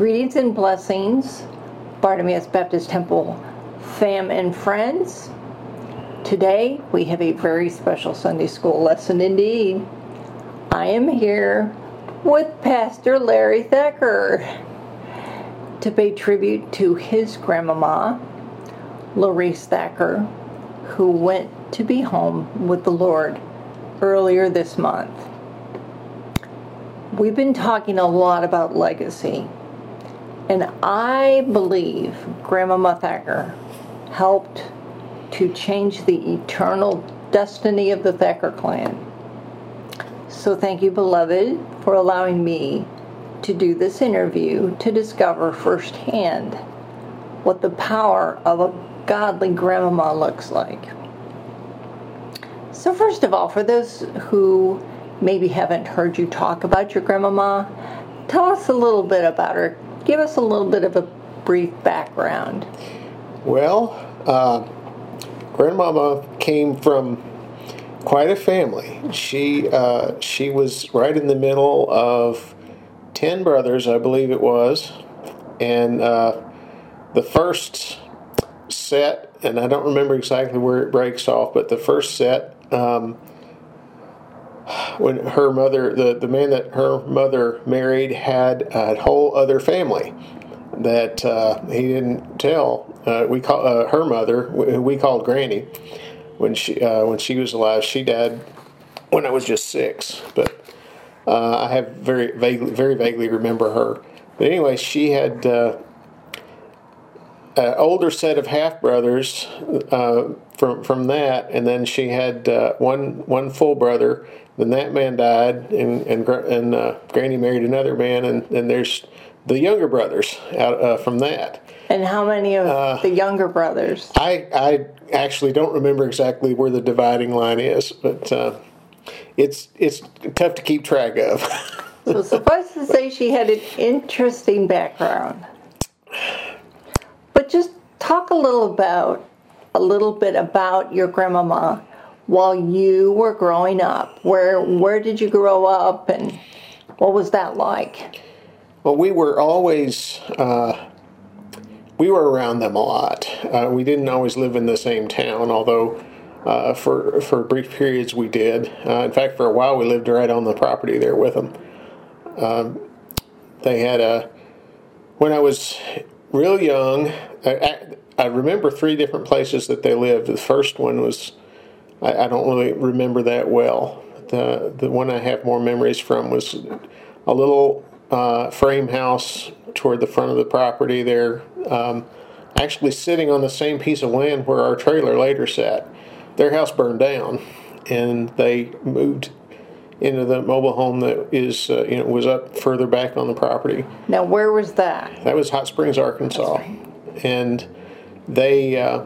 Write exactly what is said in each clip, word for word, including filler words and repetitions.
Greetings and blessings, Bartimaeus Baptist Temple fam and friends. Today we have a very special Sunday school lesson indeed. I am here with Pastor Larry Thacker to pay tribute to his grandmama, Larice Thacker, who went to be home with the Lord earlier this month. We've been talking a lot about legacy, and I believe Grandmama Thacker helped to change the eternal destiny of the Thacker clan. So thank you, beloved, for allowing me to do this interview to discover firsthand what the power of a godly grandmama looks like. So first of all, for those who maybe haven't heard you talk about your grandmama, tell us a little bit about her. Give us a little bit of a brief background. Well, uh, Grandmama came from quite a family. She uh, she was right in the middle of ten brothers, I believe it was, and uh, the first set, and I don't remember exactly where it breaks off, but the first set, um, when her mother, the, the man that her mother married had a whole other family that uh, he didn't tell. Uh, we call uh, her mother, who we called Granny, when she uh, when she was alive. She died when I was just six, but uh, I have very vaguely, very vaguely remember her. But anyway, she had uh, an older set of half brothers uh, from from that, and then she had uh, one one full brother. Then that man died, and and and uh, Granny married another man, and, and there's the younger brothers out uh, from that. And how many of uh, the younger brothers? I I actually don't remember exactly where the dividing line is, but uh, it's it's tough to keep track of. So suffice to say, she had an interesting background. But just talk a little about a little bit about your grandmama while you were growing up. Where where did you grow up, and what was that like? Well, we were always uh, we were around them a lot. Uh, we didn't always live in the same town, although uh, for for brief periods we did. Uh, in fact, for a while we lived right on the property there with them. Um, they had a when I was real young. I, I remember three different places that they lived. The first one was I, I don't really remember that well. The the one I have more memories from was a little Uh, frame house toward the front of the property there, um, actually sitting on the same piece of land where our trailer later sat. Their house burned down, and they moved into the mobile home that is, uh, you know, was up further back on the property. Now, where was that? That was Hot Springs, Arkansas, right. And they. Uh,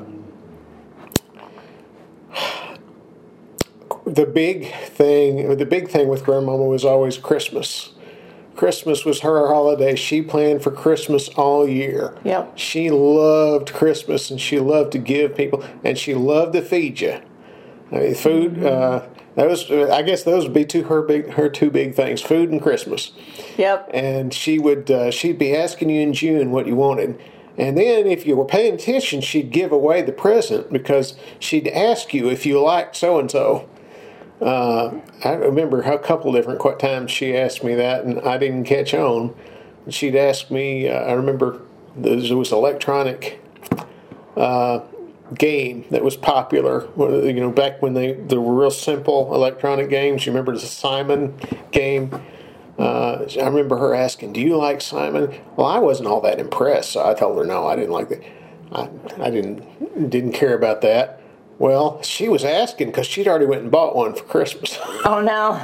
the big thing, the big thing with Grandmama was always Christmas. Christmas was her holiday. She planned for Christmas all year. Yep. She loved Christmas, and she loved to give people, and she loved to feed you. I mean, food. Mm-hmm. Uh, that was, I guess, those would be two her big, her two big things: food and Christmas. Yep. And she would, uh, she'd be asking you in June what you wanted, and then if you were paying attention, she'd give away the present because she'd ask you if you liked so and so. Uh, I remember a couple different times she asked me that, and I didn't catch on. She'd ask me, uh, I remember there was an electronic uh, game that was popular, you know, back when they, they were real simple electronic games. You remember the Simon game? Uh, I remember her asking, do you like Simon? Well, I wasn't all that impressed, so I told her no, I didn't like that. I, I didn't didn't care about that. Well, she was asking because she'd already went and bought one for Christmas. Oh, no.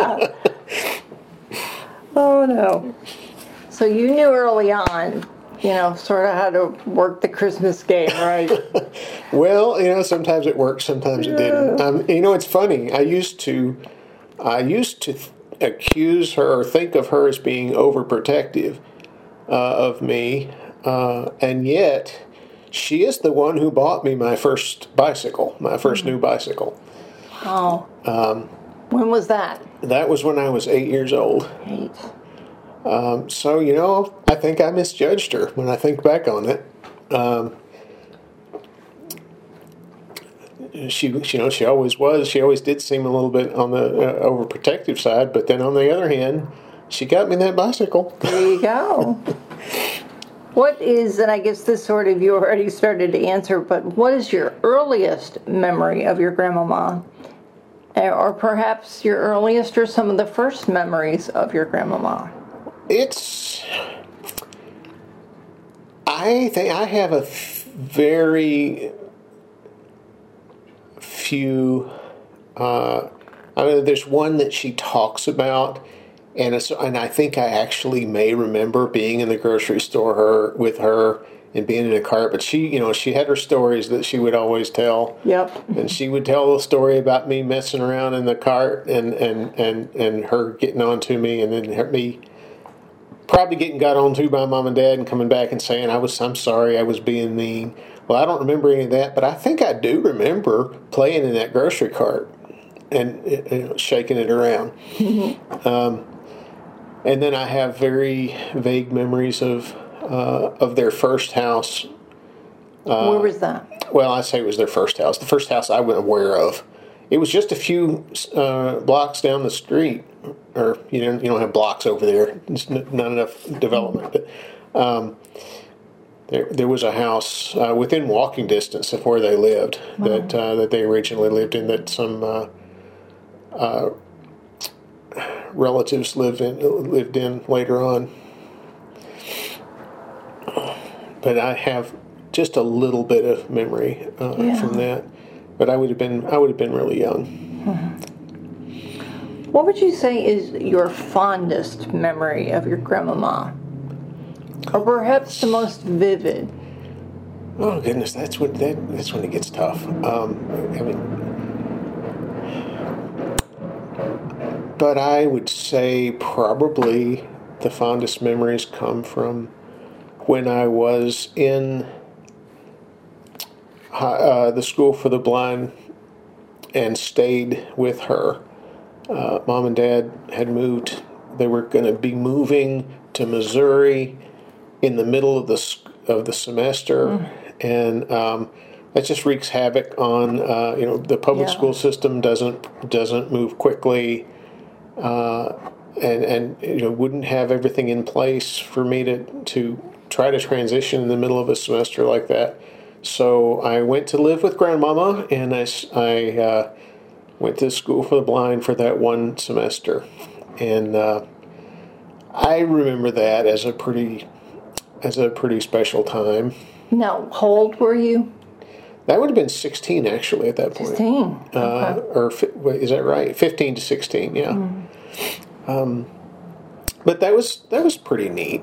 Oh, no. So you knew early on, you know, sort of how to work the Christmas game, right? Well, you know, sometimes it worked, sometimes it didn't. Um, you know, it's funny. I used to, I used to th- accuse her or think of her as being overprotective uh, of me, uh, and yet she is the one who bought me my first bicycle, my first mm-hmm. new bicycle. Oh. Um, when was that? That was when I was eight years old. Eight. Um, so, you know, I think I misjudged her when I think back on it. Um, she, she, you know, she always was. She always did seem a little bit on the uh, overprotective side. But then on the other hand, she got me that bicycle. There you go. What is, and I guess this sort of you already started to answer, but what is your earliest memory of your grandmama? Or perhaps your earliest or some of the first memories of your grandmama? It's, I think I have a very few, uh, I mean, there's one that she talks about, and it's, and I think I actually may remember being in the grocery store her with her and being in a cart, but she, you know, she had her stories that she would always tell. Yep. And she would tell the story about me messing around in the cart and, and, and, and her getting on to me, and then her, me probably getting got on to by mom and dad and coming back and saying, I was, I'm sorry, I was being mean. Well, I don't remember any of that, but I think I do remember playing in that grocery cart and you know, shaking it around. um, and then I have very vague memories of uh, of their first house. Uh, Where was that? Well, I say it was their first house. The first house I wasn't aware of. It was just a few uh, blocks down the street, or you know, you don't have blocks over there. It's not enough development, but. Um, There, there was a house uh, within walking distance of where they lived that uh, that they originally lived in. That some uh, uh, relatives lived in lived in later on. But I have just a little bit of memory uh, Yeah. from that. But I would have been I would have been really young. What would you say is your fondest memory of your grandmama? Or perhaps the most vivid? Oh goodness, that's when that, that's when it gets tough. Um, I mean, but I would say probably the fondest memories come from when I was in uh, the school for the blind and stayed with her. Uh, Mom and Dad had moved. They were going to be moving to Missouri in the middle of the of the semester, mm. and um, that just wreaks havoc on uh, you know the public yeah. school system doesn't doesn't move quickly, uh, and and you know wouldn't have everything in place for me to to try to transition in the middle of a semester like that. So I went to live with grandmama, and I I uh, went to school for the blind for that one semester, and uh, I remember that as a pretty as a pretty special time. Now, how old were you? That would have been sixteen, actually, at that point. sixteen. Uh, okay. Or, wait, is that right? fifteen to sixteen, yeah. Mm. Um, but that was that was pretty neat.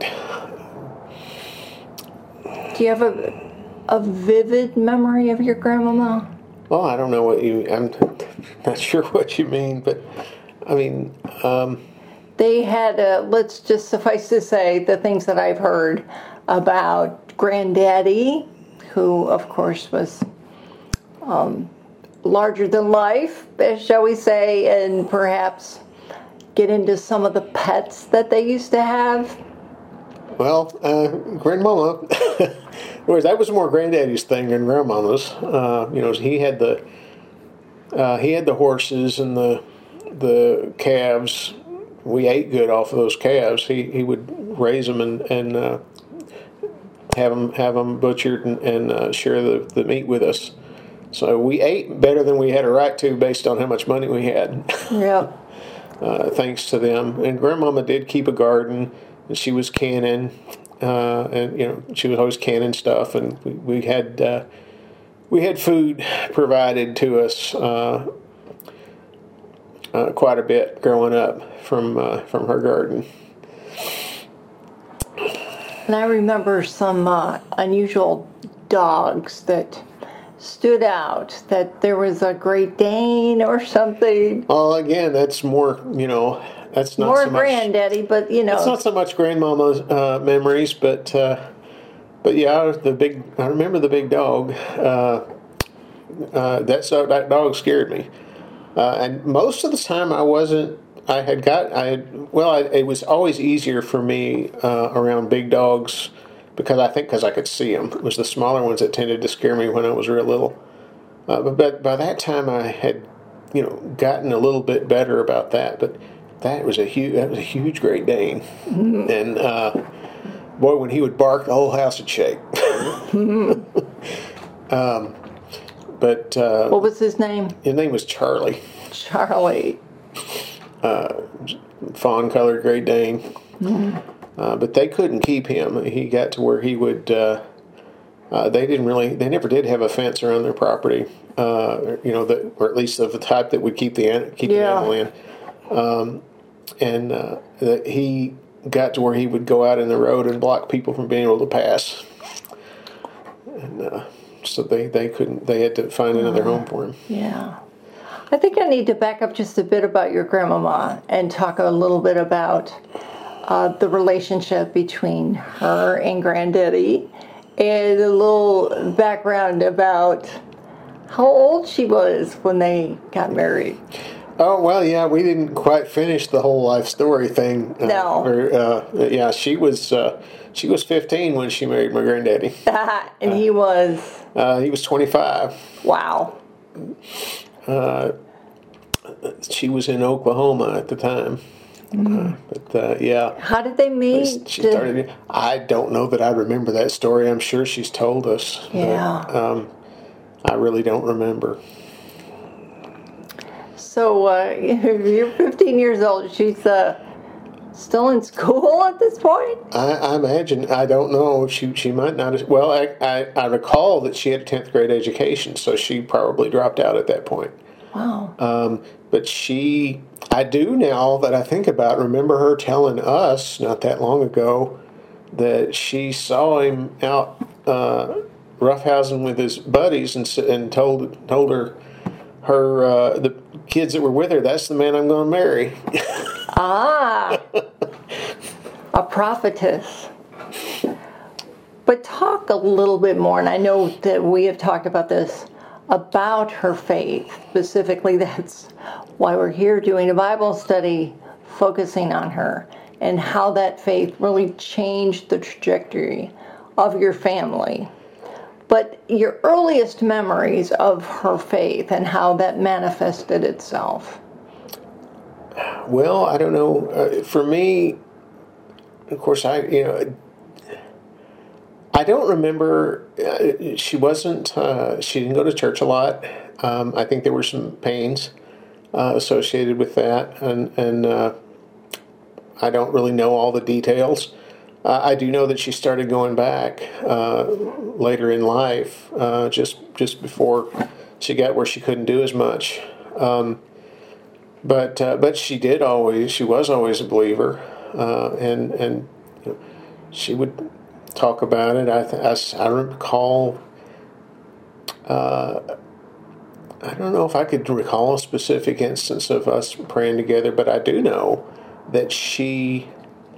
Do you have a, a vivid memory of your grandmama? Well, I don't know what you... I'm not sure what you mean, but, I mean... Um, They had, a, let's just suffice to say, the things that I've heard about Granddaddy, who, of course, was um, larger than life, shall we say, and perhaps get into some of the pets that they used to have. Well, uh, Grandmama, whereas that was more Granddaddy's thing than Grandmama's. Uh, you know, he had the uh, he had the horses and the the calves. We ate good off of those calves. He he would raise them and and uh, have them have them butchered and, and uh, share the, the meat with us. So we ate better than we had a right to, based on how much money we had. Yeah. uh, thanks to them. And Grandmama did keep a garden, and she was canning, uh, and you know she was always canning stuff, and we, we had uh, we had food provided to us. Uh, Uh, quite a bit growing up from uh, from her garden. And I remember some uh, unusual dogs that stood out, that there was a Great Dane or something. Well, again, that's more, you know, that's not more so much... Granddaddy, but, you know... It's not so much Grandmama's uh, memories, but, uh, but yeah, the big... I remember the big dog. Uh, uh, that, so, that dog scared me. Uh, and most of the time I wasn't I had got, I had, well, I, it was always easier for me uh, around big dogs because I think because I could see them. It was the smaller ones that tended to scare me when I was real little. Uh, but, but by that time, I had, you know, gotten a little bit better about that. But that was a huge, that was a huge Great Dane, mm-hmm. and uh, boy, when he would bark, the whole house would shake. mm-hmm. um, but uh, what was his name? His name was Charlie. Charlie. Uh, fawn colored Great Dane. Mm-hmm. Uh, but they couldn't keep him. He got to where he would, uh, uh, they didn't really, they never did have a fence around their property, uh, you know, that, or at least of the type that would keep the, keep yeah. the animal in. Um, and uh, that he got to where he would go out in the road and block people from being able to pass. And uh, so they, they couldn't, they had to find another uh, home for him. Yeah. I think I need to back up just a bit about your grandmama and talk a little bit about uh, the relationship between her and Granddaddy, and a little background about how old she was when they got married. Oh, well, yeah, we didn't quite finish the whole life story thing. Uh, no. Or, uh, yeah, she was uh, she was fifteen when she married my granddaddy. And he was? Uh, he was twenty-five. Wow. Uh, she was in Oklahoma at the time. Mm. Uh, but, uh, yeah. How did they meet? She started, I don't know that I remember that story. I'm sure she's told us. Yeah. But, um, I really don't remember. So, uh, you're fifteen years old. She's uh, still in school at this point? I, I imagine. I don't know. She she might not have. Well, I, I, I recall that she had a tenth grade education, so she probably dropped out at that point. Wow. Um, but she, I do now that I think about, remember her telling us not that long ago that she saw him out uh, roughhousing with his buddies and and told told her her uh, the kids that were with her, that's the man I'm going to marry. Ah, a prophetess. But talk a little bit more, and I know that we have talked about this, about her faith. Specifically, that's why we're here doing a Bible study focusing on her and how that faith really changed the trajectory of your family. But your earliest memories of her faith and how that manifested itself. Well, I don't know. Uh, for me, of course, I, you know, I don't remember, uh, she wasn't, uh, she didn't go to church a lot. Um, I think there were some pains uh, associated with that, and, and uh, I don't really know all the details. Uh, I do know that she started going back uh, later in life, uh, just just before she got where she couldn't do as much. Um, but uh, but she did always, she was always a believer, uh, and and you know, she would talk about it. I th- I, I recall. Uh, I don't know if I could recall a specific instance of us praying together, but I do know that she.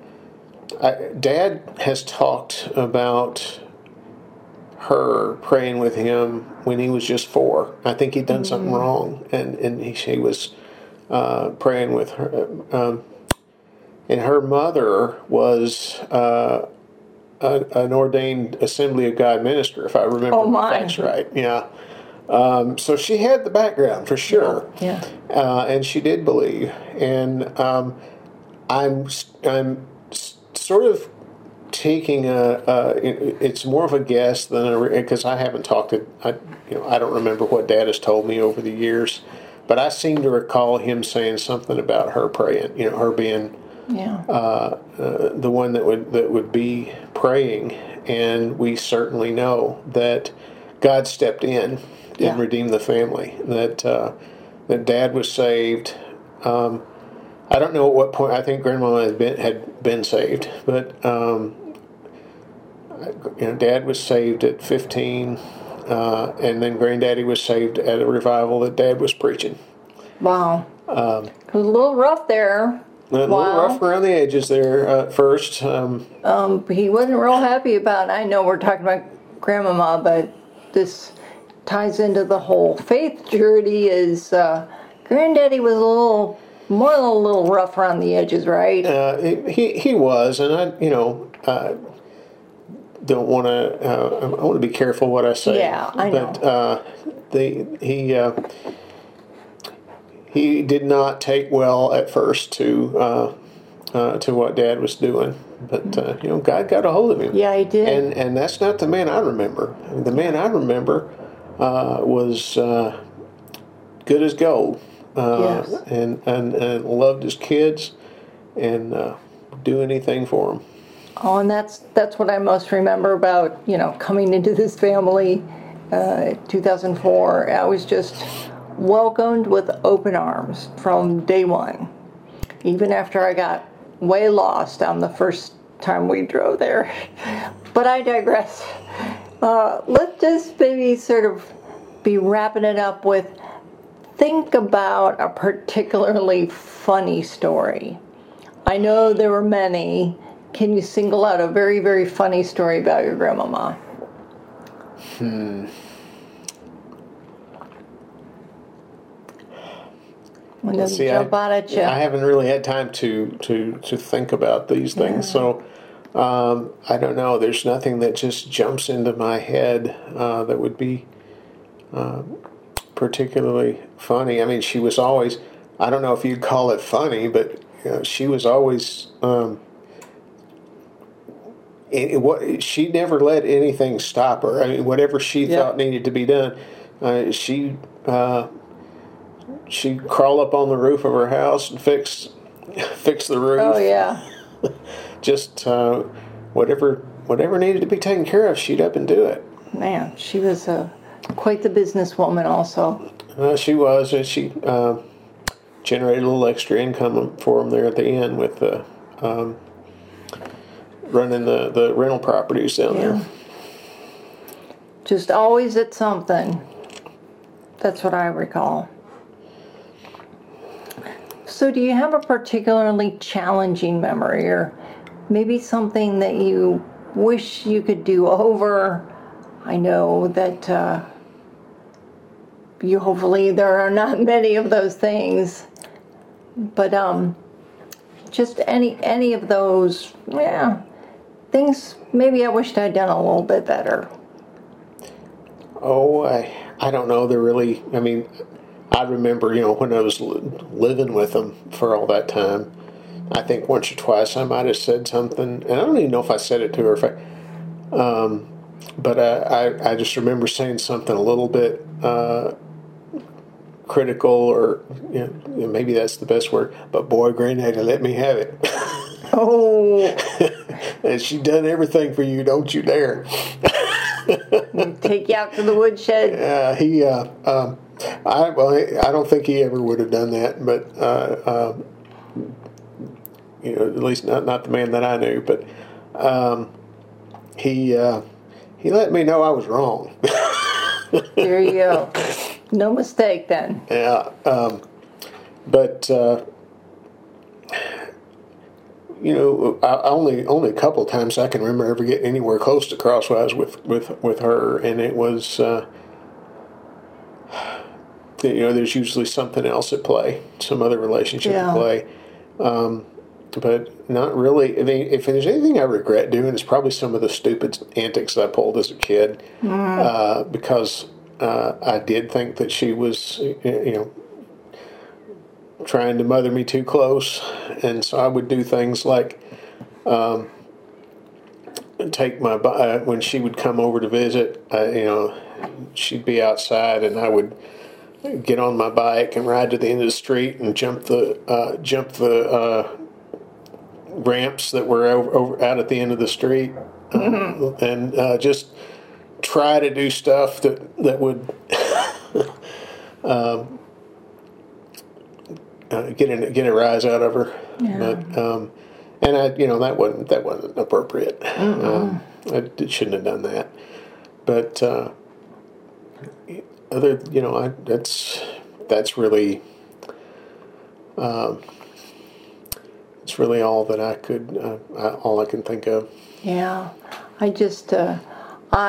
I, Dad has talked about her praying with him when he was just four. I think he'd done mm-hmm. something wrong, and and he, she was uh, praying with her. Um, and her mother was uh, a, an ordained Assembly of God minister, if I remember oh my. the facts right. Yeah. Um, so she had the background for sure. Yeah. Uh, and she did believe, and um, I'm I'm. sort of taking a, a, it's more of a guess than a, because I haven't talked to, I, you know, I don't remember what Dad has told me over the years, but I seem to recall him saying something about her praying, you know, her being yeah. uh, uh, the one that would that would be praying, and we certainly know that God stepped in and yeah. redeemed the family. That uh, that Dad was saved. Um, I don't know at what point. I think Grandma had been had been saved, but um, you know, Dad was saved at fifteen, uh, and then Granddaddy was saved at a revival that Dad was preaching. Wow, um, it was a little rough there. A little wow. rough around the edges there at first. Um, um, he wasn't real happy about. I know we're talking about Grandmama, but this ties into the whole faith journey. Is uh, Granddaddy was a little more a little rough around the edges, right? Uh, he he was, and I, you know, uh, don't want to. Uh, I want to be careful what I say. Yeah, I know. But uh, the he uh, he did not take well at first to uh, uh, to what Dad was doing. But uh, you know, God got a hold of him. Yeah, he did. And and that's not the man I remember. The man I remember uh, was uh, good as gold. Uh, Yes. and, and and loved his kids, and uh, do anything for them. Oh, and that's that's what I most remember about, you know, coming into this family, uh, two thousand four. I was just welcomed with open arms from day one, even after I got way lost on the first time we drove there. But I digress. Uh, let's just maybe sort of be wrapping it up with, think about a particularly funny story. I know there were many. Can you single out a very, very funny story about your grandmama? Hmm. When Let's does see, jump I, out at you? I haven't really had time to to to think about these things, Yeah. so um, I don't know. There's nothing that just jumps into my head uh, that would be uh, particularly funny. I mean, she was always. I don't know if you'd call it funny, but you know, she was always. Um, it, it, what she never let anything stop her. I mean, whatever she Yeah. thought needed to be done, uh, she. Uh, She'd crawl up on the roof of her house and fix fix the roof. Oh, yeah. Just uh, whatever whatever needed to be taken care of, she'd up and do it. Man, she was uh, quite the businesswoman also. Uh, she was, and she uh, generated a little extra income for them there at the end with uh, um, running the, the rental properties down Yeah. there. Just always at something. That's what I recall. So do you have a particularly challenging memory, or maybe something that you wish you could do over? I know that uh, you hopefully there are not many of those things, but um, just any any of those, yeah, things maybe I wished I'd done a little bit better. Oh, I I don't know. They're really. I mean, I remember, you know, when I was li- living with them for all that time. I think once or twice I might have said something, and I don't even know if I said it to her. If I, um, but I, I I just remember saying something a little bit uh, critical, or you know, maybe that's the best word. But boy, Granddaddy let me have it. Oh, And she done everything for you. Don't you dare. take you out to the woodshed. Uh, he, uh, um, I well, I don't think he ever would have done that, but uh, um, you know, at least not not the man that I knew. But um, he uh, he let me know I was wrong. There you go. No mistake then. Yeah, um, but uh, you know, I, I only only a couple of times I can remember ever getting anywhere close to crosswise with with with her, and it was. Uh, You know, there's usually something else at play, some other relationship Yeah. at play, um, but not really. I mean, if there's anything I regret doing, it's probably some of the stupid antics I pulled as a kid, uh, because uh, I did think that she was, you know, trying to mother me too close, and so I would do things like um, take my uh, when she would come over to visit. Uh, you know, she'd be outside, and I would get on my bike and ride to the end of the street and jump the uh, jump the uh, ramps that were over, over out at the end of the street, mm-hmm. uh, and uh, just try to do stuff that that would um, uh, get a, get a rise out of her. Yeah. But um, and I, you know, that wasn't that wasn't appropriate. Um, I did, shouldn't have done that. But uh, other, you know, I, that's that's really um, it's really all that I could uh, I, all I can think of. Yeah, I just uh,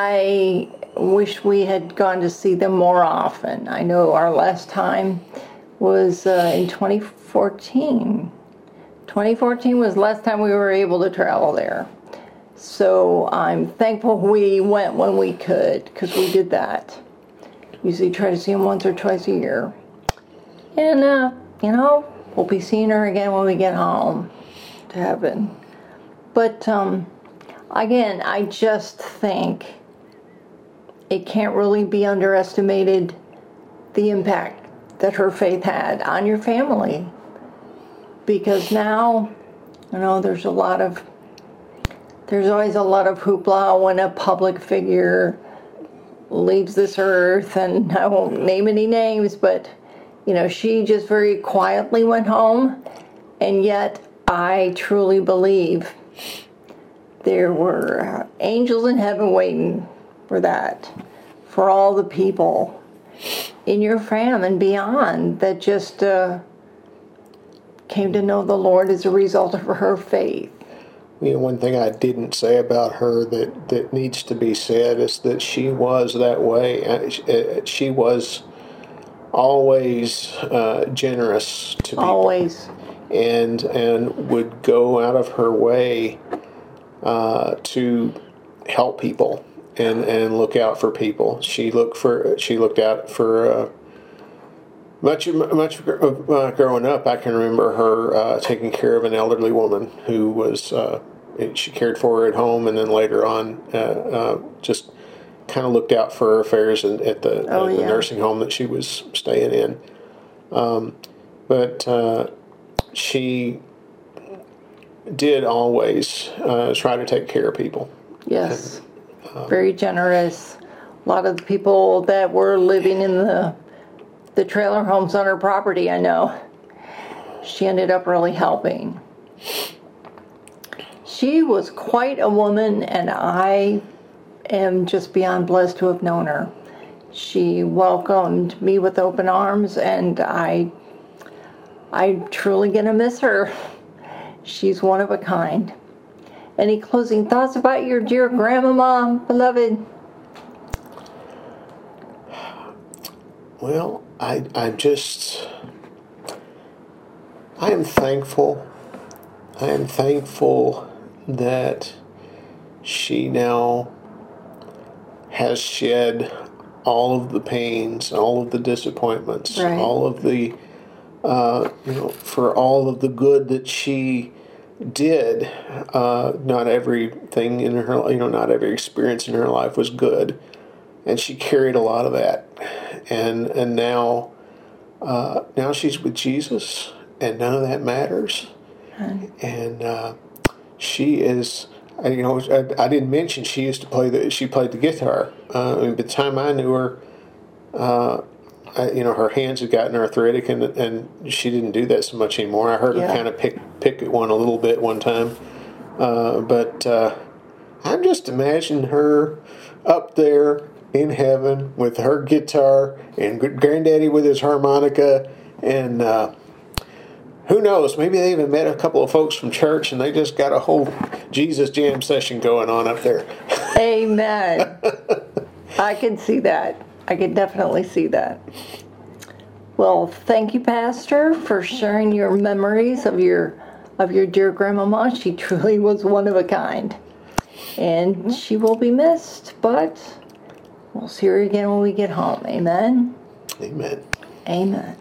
I wish we had gone to see them more often. I know our last time was uh, in twenty fourteen. twenty fourteen was the last time we were able to travel there. So I'm thankful we went when we could, because we did that. Usually try to see them once or twice a year. And, uh, you know, we'll be seeing her again when we get home to heaven. But, um, again, I just think it can't really be underestimated the impact that her faith had on your family. Because now, you know, there's a lot of, there's always a lot of hoopla when a public figure leaves this earth, and I won't name any names, but, you know, she just very quietly went home, and yet I truly believe there were angels in heaven waiting for that, for all the people in your fam and beyond that just uh, came to know the Lord as a result of her faith. You know, one thing I didn't say about her that, that needs to be said is that she was that way. She was always uh, generous to people. Always. And, and would go out of her way uh, to help people and, and look out for people. She looked for she looked out for uh, much much uh, growing up. I can remember her uh, taking care of an elderly woman who was uh, she cared for her at home, and then later on uh, uh, just kind of looked out for her affairs in, at the, oh, uh, the yeah. nursing home that she was staying in. Um, but uh, she did always uh, try to take care of people. Yes. Um, Very generous. A lot of the people that were living in the the trailer homes on her property, I know, she ended up really helping. She was quite a woman, and I am just beyond blessed to have known her. She welcomed me with open arms, and I, I'm truly going to miss her. She's one of a kind. Any closing thoughts about your dear grandmama, beloved? Well, I, I just, I am thankful. I am thankful that she now has shed all of the pains, all of the disappointments, right. all of the, uh, you know, for all of the good that she did. Uh, not everything in her, you know, not every experience in her life was good, and she carried a lot of that. And and now, uh, now she's with Jesus, and none of that matters. Right. And uh, she is, you know, I, I didn't mention she used to play the, she played the guitar. Uh, I mean, by the time I knew her, uh, I, you know, her hands had gotten arthritic, and and she didn't do that so much anymore. I heard yeah. her kind of pick pick at one a little bit one time, uh, but uh, I'm just imagining her up there in heaven with her guitar and Granddaddy with his harmonica, and uh, who knows, maybe they even met a couple of folks from church and they just got a whole Jesus jam session going on up there. Amen. I can see that. I can definitely see that. Well, thank you, Pastor, for sharing your memories of your of your dear grandmama. She truly was one of a kind, and she will be missed, but we'll see her again when we get home. Amen? Amen. Amen.